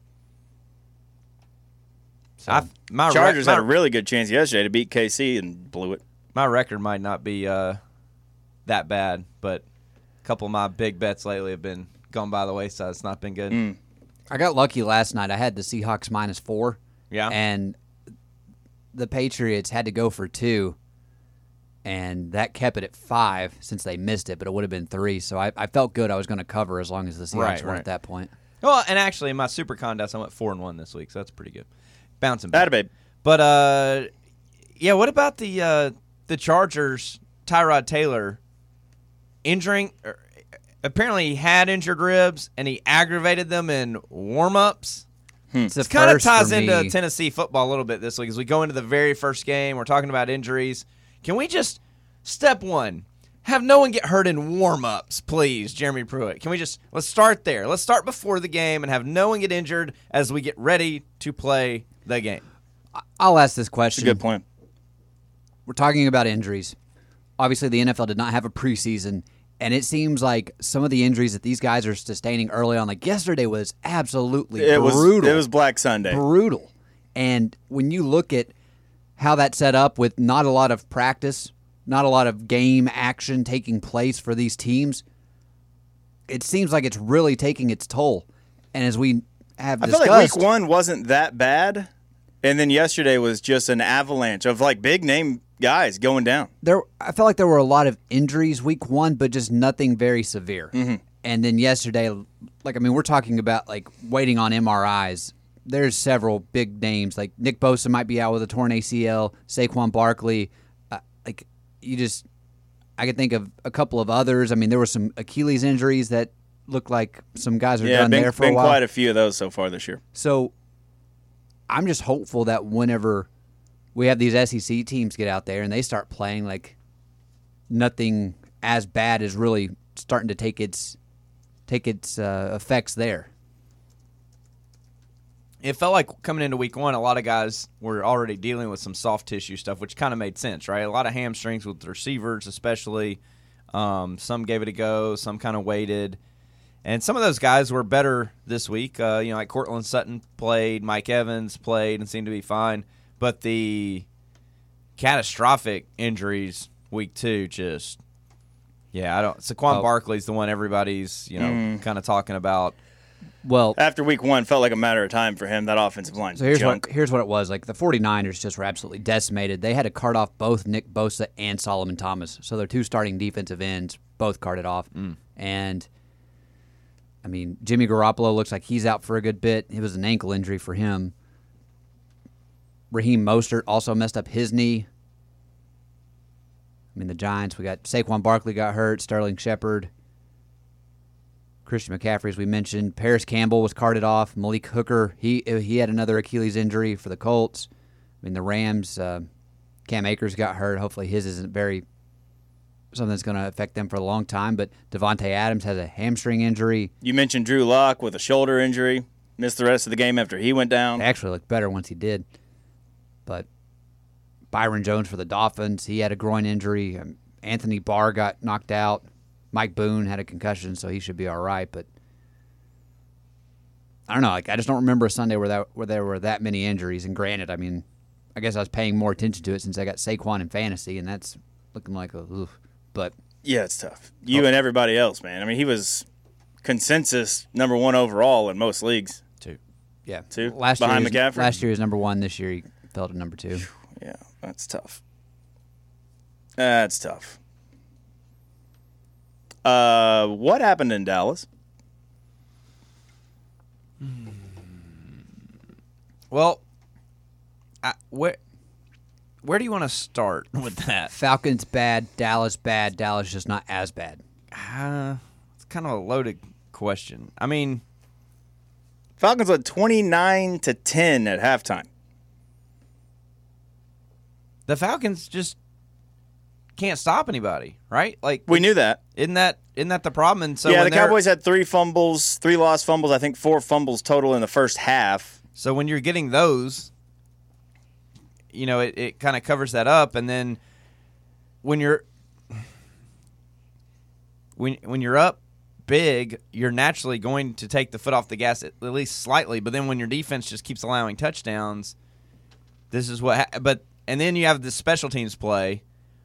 So, I, my Chargers rec- had my, a really good chance yesterday to beat K C and blew it. My record might not be uh, that bad, but a couple of my big bets lately have been gone by the wayside. It's not been good. Mm. I got lucky last night. I had the Seahawks minus four. Yeah. And the Patriots had to go for two, and that kept it at five since they missed it, but it would have been three. So I, I felt good I was going to cover as long as the Seahawks right, were right. at that point. Well, and actually, in my super contest, I went four and one this week, so that's pretty good. Bouncing back. That babe. But uh, yeah. What about the uh, the Chargers? Tyrod Taylor injuring. Er, apparently, he had injured ribs, and he aggravated them in warm-ups. Hmm. It's It kind of ties into Tennessee football a little bit this week as we go into the very first game. We're talking about injuries. Can we just step one? Have no one get hurt in warm-ups, please, Jeremy Pruitt. Can we just – let's start there. Let's start before the game and have no one get injured as we get ready to play the game. I'll ask this question. That's a good point. We're talking about injuries. Obviously, the N F L did not have a preseason, and it seems like some of the injuries that these guys are sustaining early on, like yesterday was absolutely it brutal. Was, it was Black Sunday. Brutal. And when you look at how that's set up with not a lot of practice – not a lot of game action taking place for these teams, it seems like it's really taking its toll. And as we have I discussed, feel like week one wasn't that bad, and then yesterday was just an avalanche of like big name guys going down. There, I felt like there were a lot of injuries week one, but just nothing very severe. Mm-hmm. And then yesterday, like I mean, we're talking about like waiting on M R Is. There's several big names like Nick Bosa might be out with a torn A C L, Saquon Barkley, uh, like. You just, I could think of a couple of others. I mean, there were some Achilles injuries that looked like some guys are yeah, done been, there for been a while. quite a few of those so far this year. So I'm just hopeful that whenever we have these S E C teams get out there and they start playing, like nothing as bad is really starting to take its take its uh, effects there. It felt like coming into week one, a lot of guys were already dealing with some soft tissue stuff, which kind of made sense, right? A lot of hamstrings with receivers especially. Um, some gave it a go. Some kind of waited. And some of those guys were better this week. Uh, you know, like Cortland Sutton played, Mike Evans played and seemed to be fine. But the catastrophic injuries week two just, yeah, I don't. Saquon oh. Barkley's the one everybody's, you know, Mm. kind of talking about. Well, after week one, felt like a matter of time for him. That offensive line. So here's junk. what here's what it was. Like the 49ers just were absolutely decimated. They had to cart off both Nick Bosa and Solomon Thomas. So their two starting defensive ends both carted off. Mm. And I mean, Jimmy Garoppolo looks like he's out for a good bit. It was an ankle injury for him. Raheem Mostert also messed up his knee. I mean, the Giants, we got Saquon Barkley got hurt, Sterling Shepard, Christian McCaffrey, as we mentioned. Paris Campbell was carted off. Malik Hooker, he he had another Achilles injury for the Colts. I mean, the Rams, uh, Cam Akers got hurt. Hopefully his isn't very something that's going to affect them for a long time. But Devontae Adams has a hamstring injury. You mentioned Drew Lock with a shoulder injury. Missed the rest of the game after he went down. He actually looked better once he did. But Byron Jones for the Dolphins. He had a groin injury. Um, Anthony Barr got knocked out. Mike Boone had a concussion, so he should be all right. But I don't know. Like I just don't remember a Sunday where that where there were that many injuries. And granted, I mean, I guess I was paying more attention to it since I got Saquon in fantasy, and that's looking like a. Oof. But yeah, it's tough. You oh. and everybody else, man. I mean, he was consensus number one overall in most leagues. Two, yeah, two last behind year McCaffrey. Last year was number one. This year he fell to number two. Yeah, that's tough. That's tough. Uh, what happened in Dallas? Well, I, where where do you want to start with that? Falcons bad, Dallas bad, Dallas just not as bad. Uh, it's kind of a loaded question. I mean, Falcons led twenty-nine to ten at halftime. The Falcons just can't stop anybody, right? Like we knew that. Isn't that isn't that the problem? And so yeah, when the Cowboys had three fumbles, three lost fumbles. I think four fumbles total in the first half. So when you're getting those, you know, it, it kind of covers that up. And then when you're when when you're up big, you're naturally going to take the foot off the gas at, at least slightly. But then when your defense just keeps allowing touchdowns, this is what. Ha- but and then you have the special teams play,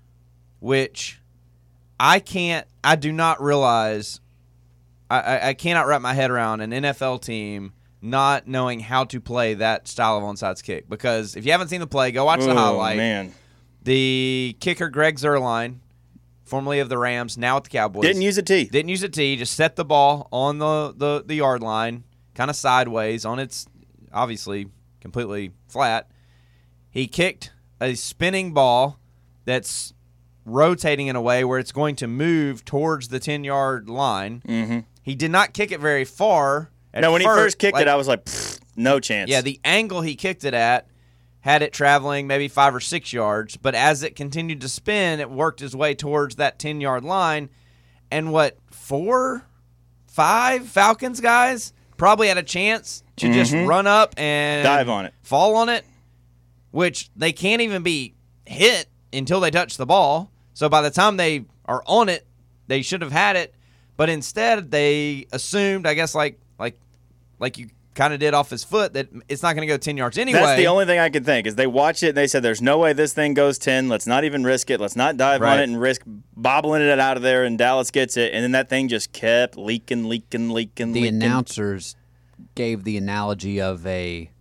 which I can't. I do not realize. I, I, I cannot wrap my head around an N F L team not knowing how to play that style of onside kick. Because if you haven't seen the play, go watch oh, the highlight. Man. The kicker, Greg Zuerlein, formerly of the Rams, now at the Cowboys. Didn't use a tee. Didn't use a tee. Just set the ball on the, the, the yard line, kind of sideways, on its obviously completely flat. He kicked a spinning ball that's rotating in a way where it's going to move towards the ten-yard line. Mm-hmm. He did not kick it very far. At no, when first, he first kicked like, it, I was like, no chance. Yeah, the angle he kicked it at had it traveling maybe five or six yards, but as it continued to spin, it worked its way towards that ten-yard line. And what, four, five Falcons guys probably had a chance to mm-hmm. just run up and dive on it, fall on it, which they can't even be hit until they touch the ball. So by the time they are on it, they should have had it. But instead, they assumed, I guess, like like like you kind of did off his foot, that it's not going to go ten yards anyway. That's the only thing I can think is they watched it and they said, there's no way this thing goes ten. Let's not even risk it. Let's not dive right. on it and risk bobbling it out of there, and Dallas gets it. And then that thing just kept leaking, leaking, leaking, the leaking. The announcers gave the analogy of a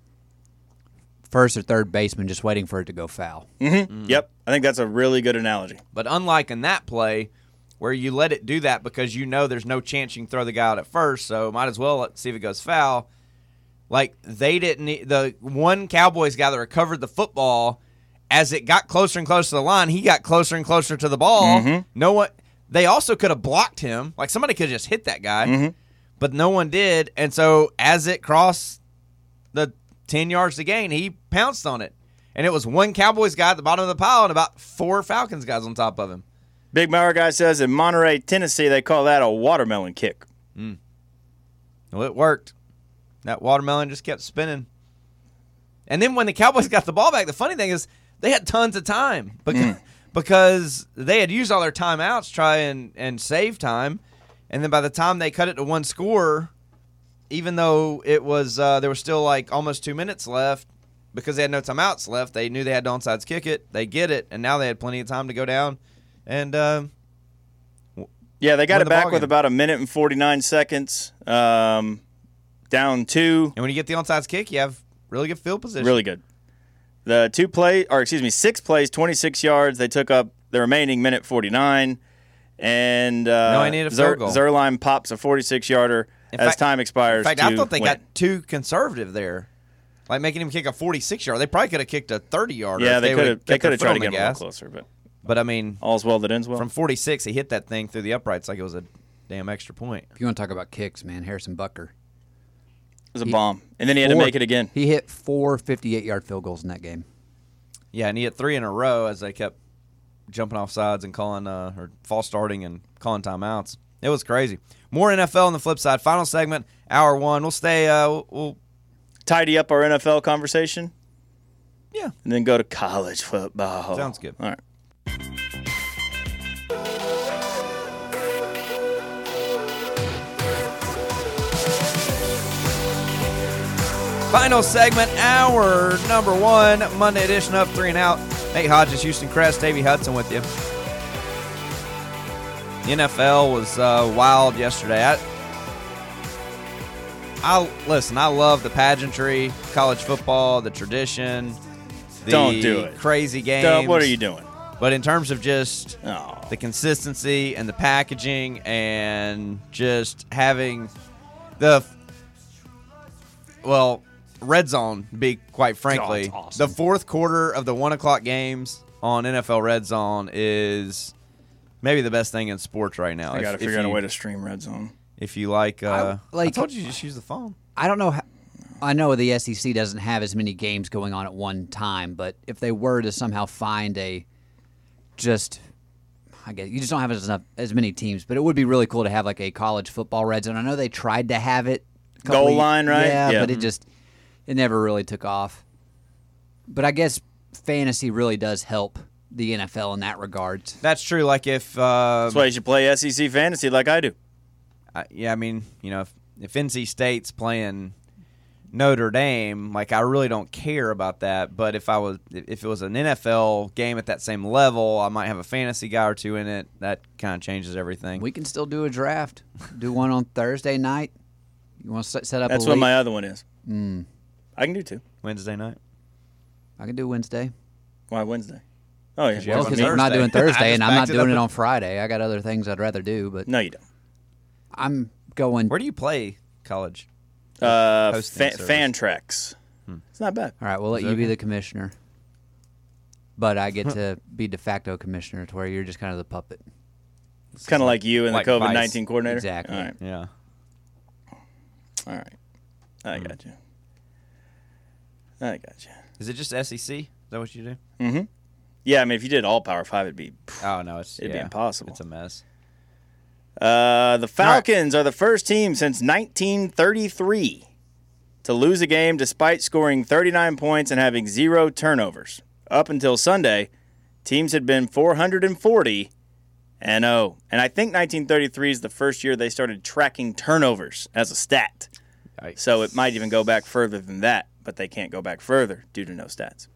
first or third baseman just waiting for it to go foul. Mm-hmm. Mm. Yep. I think that's a really good analogy. But unlike in that play, where you let it do that because you know there's no chance you can throw the guy out at first, so might as well see if it goes foul. Like, they didn't – the one Cowboys guy that recovered the football, as it got closer and closer to the line, he got closer and closer to the ball. Mm-hmm. No one – they also could have blocked him. Like, somebody could have just hit that guy, mm-hmm. but no one did. And so as it crossed the ten yards to gain, he pounced on it. And it was one Cowboys guy at the bottom of the pile and about four Falcons guys on top of him. Big Maurer guy says in Monterey, Tennessee, they call that a watermelon kick. Mm. Well, it worked. That watermelon just kept spinning. And then when the Cowboys got the ball back, the funny thing is they had tons of time because, mm. because they had used all their timeouts to try and, and save time. And then by the time they cut it to one score, even though it was uh, there was still like almost two minutes left, because they had no timeouts left, they knew they had to onside kick it. They get it, and now they had plenty of time to go down. And uh, yeah, they got it the back with about a minute and forty-nine seconds, um, down two. And when you get the onside kick, you have really good field position. Really good. The two play, or excuse me, six plays, twenty-six yards. They took up the remaining minute forty-nine, and uh, no, I need a field goal. Zuerlein pops a forty-six yarder in as fact, time expires. In fact, to I thought they win. got too conservative there. Like making him kick a forty-six yarder. They probably could have kicked a thirty yarder. Yeah, they, they could have. They could have tried to the get him a little closer, but but I mean, all's well that ends well. From forty-six, he hit that thing through the uprights like it was a damn extra point. If you want to talk about kicks, man, Harrison Butker. It was a he, bomb, and then he had four, to make it again. He hit four fifty-eight-yard field goals in that game. Yeah, and he hit three in a row as they kept jumping off sides and calling uh, or false starting and calling timeouts. It was crazy. More N F L on the flip side. Final segment, hour one. We'll stay. Uh, we'll, we'll tidy up our N F L conversation. Yeah. And then go to college football. Sounds good. All right. Final segment, hour number one, Monday edition of Three and Out. Nate Hodges, Houston Crest, Davey Hudson with you. The N F L was uh, wild yesterday. I, I listen. I love the pageantry, college football, the tradition, the Don't do it. crazy games. Don't, what are you doing? But in terms of just Oh. the consistency and the packaging and just having the well. Red Zone, be quite frankly, Oh, awesome. the fourth quarter of the one o'clock games on N F L Red Zone is maybe the best thing in sports right now. I got to If- figure if out a you- way to stream Red Zone. If you like, uh, I- like- I told you, just use the phone. I don't know how. I know the S E C doesn't have as many games going on at one time, but if they were to somehow find a just, I guess you just don't have as enough as many teams, but it would be really cool to have like a college football red zone. I know they tried to have it, a couple Goal of- line, right? Yeah, Yeah. but it just it never really took off. But I guess fantasy really does help the N F L in that regard. That's true. Like if, uh, That's why you should play S E C fantasy like I do. I, yeah, I mean, you know, if, if N C State's playing Notre Dame, like I really don't care about that. But if I was, if it was an N F L game at that same level, I might have a fantasy guy or two in it. That kind of changes everything. We can still do a draft. Do one on Thursday night. You want to set, set up That's a what league? my other one is. Mm, I can do two. Wednesday night. I can do Wednesday. Why Wednesday? Oh, yeah. Yeah, Well, on because I'm not Thursday. doing I Thursday, just and I'm not backed it doing up it and- on Friday. I got other things I'd rather do, but No, you don't. I'm going. Where do you play college? Uh, Hosting fa- service. fan tracks. It's not bad. All right, we'll let Is you it be okay? the commissioner, but I get to be de facto commissioner, to where you're just kind of the puppet. It's kind of like you and like the COVID Vice. nineteen coordinator. Exactly. All right. Yeah. All right. I got you. I got you. Is it just S E C? Is that what you do? Mm-hmm. Yeah, I mean, if you did all Power Five, it'd be. Oh no, it's It'd be yeah, impossible. It's a mess. Uh, the Falcons are the first team since nineteen thirty-three to lose a game despite scoring thirty-nine points and having zero turnovers. Up until Sunday, teams had been four hundred forty and oh. And I think nineteen thirty-three is the first year they started tracking turnovers as a stat. Yikes. So it might even go back further than that, but they can't go back further due to no stats.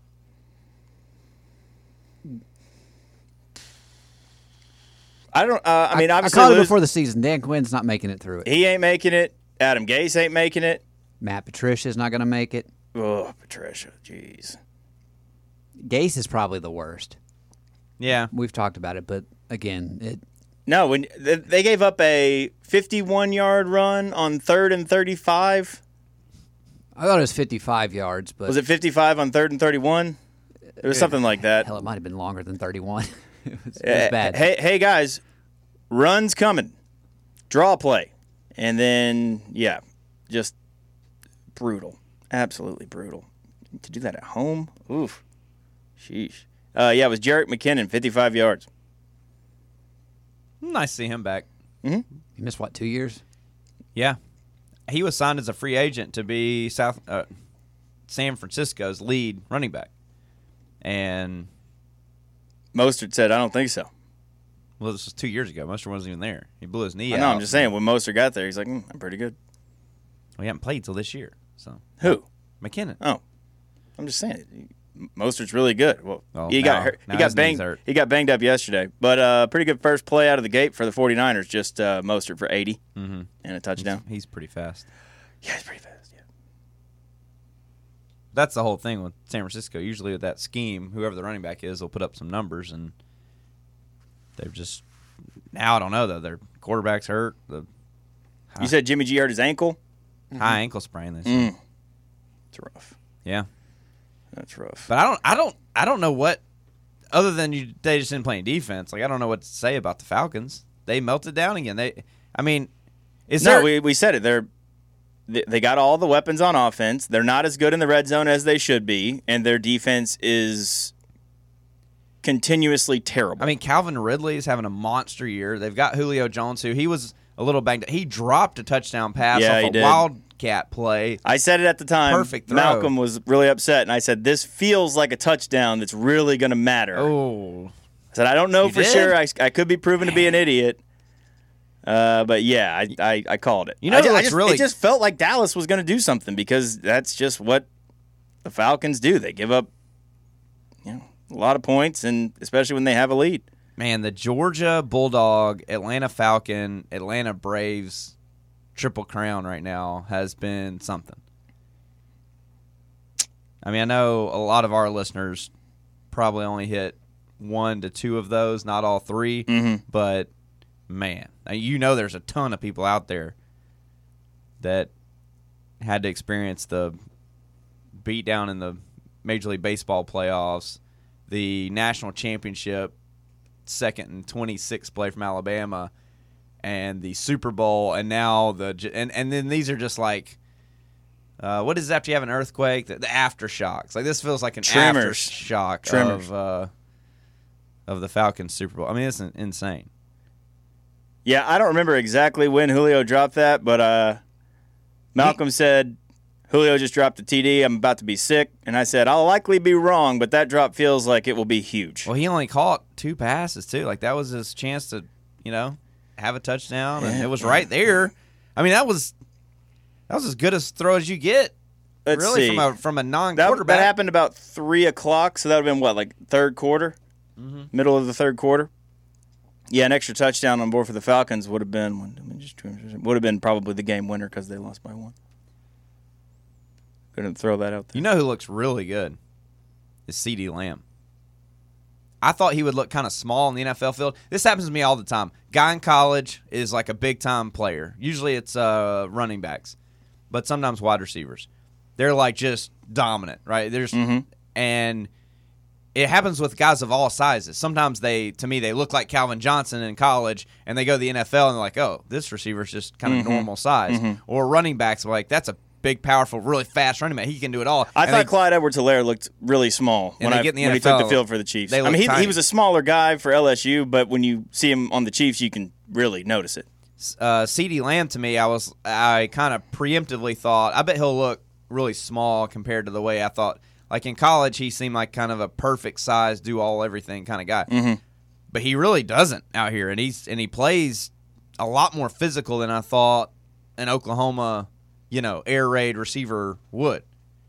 I don't. Uh, I mean, I, obviously, I called it lose- before the season. Dan Quinn's not making it through it. he ain't making it. Adam Gase ain't making it. Matt Patricia's not going to make it. Oh, Patricia, jeez. Gase is probably the worst. Yeah. We've talked about it, but again, it. No, when they- they gave up a fifty-one-yard run on third and thirty-five. I thought it was fifty-five yards, but Was it fifty-five on third and thirty-one? It was something like that. hell, it might have been longer than thirty-one. it was, it Uh, was bad. Hey, hey guys, runs coming, draw play, and then yeah, just brutal, absolutely brutal. To do that at home, oof, sheesh. Uh, yeah, it was Jerick McKinnon, fifty-five yards. Nice to see him back. You missed what, two years? Yeah. He was signed as a free agent to be South uh, San Francisco's lead running back. And, Mostert said, "I don't think so." well, this was two years ago. Mostert wasn't even there. He blew his knee I out. know. I'm just saying, when Mostert got there, he's like, mm, "I'm pretty good." Well, he hadn't played till this year. So Who? McKinnon. Oh, I'm just saying, Mostert's really good. Well, Oh, he now- got hurt. now He got his knee's banged. hurt. He got banged up yesterday, but uh, pretty good first play out of the gate for the 49ers. Just uh, Mostert for eighty Mm-hmm. and a touchdown. He's pretty fast. Yeah, he's pretty fast. Yeah. That's the whole thing with San Francisco. Usually with that scheme, whoever the running back is, will put up some numbers, and they've just now I don't know though. Their quarterback's hurt. The You said Jimmy G hurt his ankle. high ankle sprain this year. Mm. It's rough. Yeah, That's rough. but I don't, I don't, I don't know what other than you. They just didn't play any defense. Like I don't know what to say about the Falcons. They melted down again. They, I mean, is no, there? we we said it. They're they, they got all the weapons on offense. They're not as good in the red zone as they should be, and their defense is continuously terrible. I mean, Calvin Ridley is having a monster year. They've got Julio Jones, who he was a little banged up. He dropped a touchdown pass Yeah, off he a did. wildcat play. I said it at the time. Perfect throw. Malcolm was really upset, and I said, this feels like a touchdown that's really going to matter. Oh. I said, I don't know You for did? sure. I, I could be proven to be an idiot. Uh, but, yeah, I, I, I called it. You know I who just, I looks just, really- It just felt like Dallas was going to do something because that's just what the Falcons do. They give up you know, a lot of points, and especially when they have a lead. Man, the Georgia Bulldog, Atlanta Falcon, Atlanta Braves triple crown right now has been something. I mean, I know a lot of our listeners probably only hit one to two of those, not all three. Mm-hmm. But, man, you know there's a ton of people out there that had to experience the beatdown in the Major League Baseball playoffs, the national championship, second and twenty-sixth play from Alabama, and the Super Bowl, and now the and and then these are just like, uh, what is it after you have an earthquake? The, the aftershocks. Like this feels like an Tremors. aftershock Tremors. of uh, of the Falcons Super Bowl. I mean, it's insane. Yeah, I don't remember exactly when Julio dropped that, but uh, Malcolm he, said, Julio just dropped a T D. I'm about to be sick. And I said, I'll likely be wrong, but that drop feels like it will be huge. Well, he only caught two passes, too. Like, that was his chance to, you know, have a touchdown. And yeah, it was yeah. right there. I mean, that was that was as good a throw as you get, Let's really, see. from a, from a That, non-quarterback. that happened about three o'clock, so that would have been, what, like third quarter? Mm-hmm. Middle of the third quarter? Yeah, an extra touchdown on board for the Falcons would have been would have been probably the game winner because they lost by one. Couldn't throw that out there. You know who looks really good is CeeDee Lamb. I thought he would look kind of small in the N F L field. This happens to me all the time. Guy in college is like a big-time player. Usually it's uh, running backs, but sometimes wide receivers. They're like just dominant, right? There's mm-hmm. And it happens with guys of all sizes. Sometimes they, to me, they look like Calvin Johnson in college, and they go to the N F L and they're like, oh, this receiver's just kind of mm-hmm. normal size. Mm-hmm. Or running backs are like, that's a big, powerful, really fast running back. He can do it all. I and thought they, Clyde Edwards-Helaire looked really small when, they I, get in the when N he F L, took the field for the Chiefs. they I mean, look he, tiny. he was a smaller guy for L S U, but when you see him on the Chiefs, you can really notice it. Uh, CeeDee Lamb, to me, I was I kind of preemptively thought, I bet he'll look really small compared to the way I thought. Like in college, he seemed like kind of a perfect size, do all everything kind of guy. Mm-hmm. But he really doesn't out here, and he's and he plays a lot more physical than I thought an Oklahoma, you know, air raid receiver would.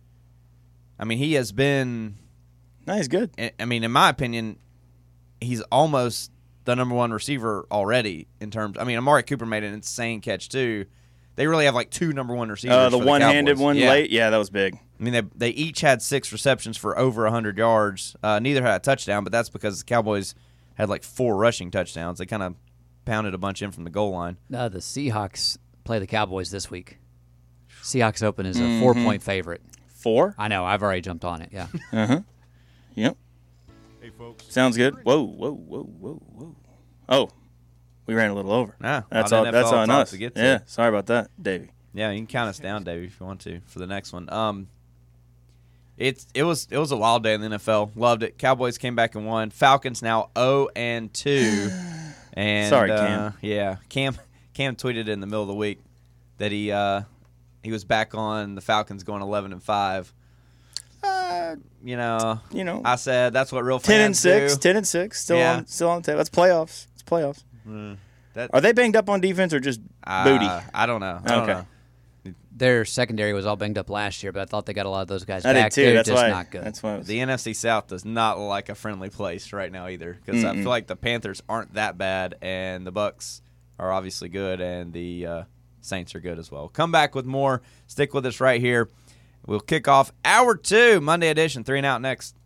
I mean, he has been. No, he's good. I mean, in my opinion, he's almost the number one receiver already in terms. I mean, Amari Cooper made an insane catch too. They really have like two number one receivers. Uh, the for one-handed Cowboys. one yeah. late, yeah, that was big. I mean, they they each had six receptions for over one hundred yards. Uh, neither had a touchdown, but that's because the Cowboys had like four rushing touchdowns. They kind of pounded a bunch in from the goal line. Uh, the Seahawks play the Cowboys this week. Seahawks Open is a mm-hmm. four-point favorite. Four? I know. I've already jumped on it, yeah. Uh-huh. Yep. Hey, folks. Sounds good. Whoa, whoa, whoa, whoa, whoa. Oh, we ran a little over. Ah, that's a lot all. of That's N F L on talk us. to get to. Yeah, sorry about that, Davey. Yeah, you can count us down, Davey, if you want to for the next one. Um, it's it was it was a wild day in the N F L. Loved it. Cowboys came back and won. Falcons now zero and two. And Sorry, uh, Cam. Yeah, Cam Cam tweeted in the middle of the week that he uh, he was back on the Falcons going eleven and five. Uh, You know, you know, I said that's what real fans ten and six, do. ten and six, still Yeah. on, still on the table. That's playoffs. It's playoffs. Mm, that, Are they banged up on defense or just uh, booty? I don't know. I don't Okay. know. Their secondary was all banged up last year, but I thought they got a lot of those guys I back. did too. They're That's just why. not good. That's why. I was, The N F C South does not look like a friendly place right now either, because I feel like the Panthers aren't that bad, and the Bucks are obviously good, and the uh, Saints are good as well. Come back with more. Stick with us right here. We'll kick off hour two, Monday edition, three and out next.